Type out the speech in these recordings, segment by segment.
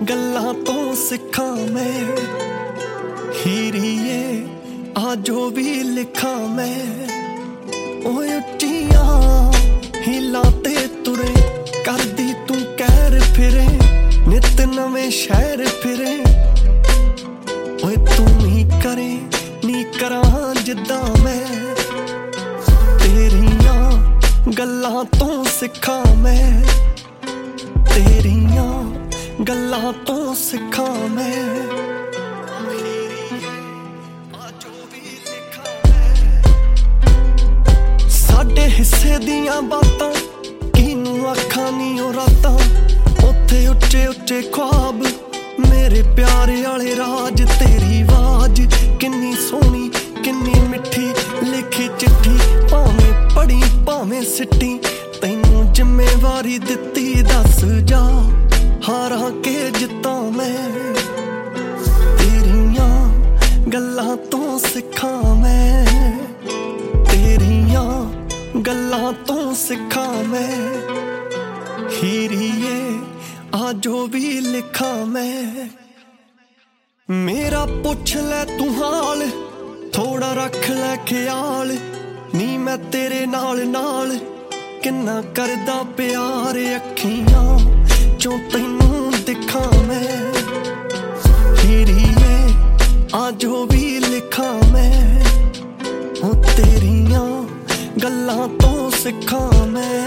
गल्लां तो सिखां मैं हीरीए आ जो भी लिखा मैं ओए उच्चियां हिलां ते तुरे करदी तू कहर फिरे नित नवें शहर फिरे ओए तू नी करे नी करां जिद्दां मैं तेरियां गल्लां तो सिखां मैं तेरियां गल्लां तो सिखां मैं साडे हिस्से दियां बातां किनू आखां नी ओ रातां उत्थे उच्चे उच्चे ख्वाब मेरे प्यारे आले राज तेरी आवाज किन्नी सोहनी किन्नी मिठी लिखी चिट्ठी भावें पढ़ी भावें सिट्टी तैनू जिम्मेवारी दित्ती दस जा हारां के जित्तां मैं तेरियां गल्लां तो सिखां मैं तेरियां गल्लां तो सिखां मैं हीरीए आ जो भी लिखां मैं मेरा पुछ ले तू हाल थोड़ा रख ले ख्याल नी मैं तेरे नाल नाल किन्ना करदा प्यार अखियां चों तैनू दिखां मैं हीरीए आ जो भी लिखां मैं ओ तेरियां गल्लां तो सिखां मैं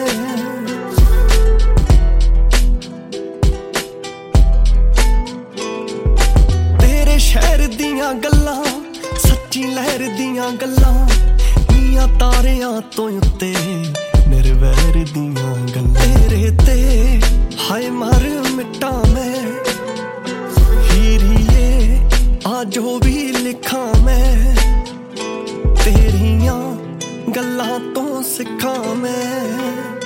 तेरे शहर दियां गल्लां सच्ची लहर दियां गल्लां नियां तारियां तो उत्ते निर्वैर दियां गल्लां तेरे ते हाय मर मिटा मैं हीरीए आ जो भी लिखां मैं तेरियां गल्लां तो सिखां मैं।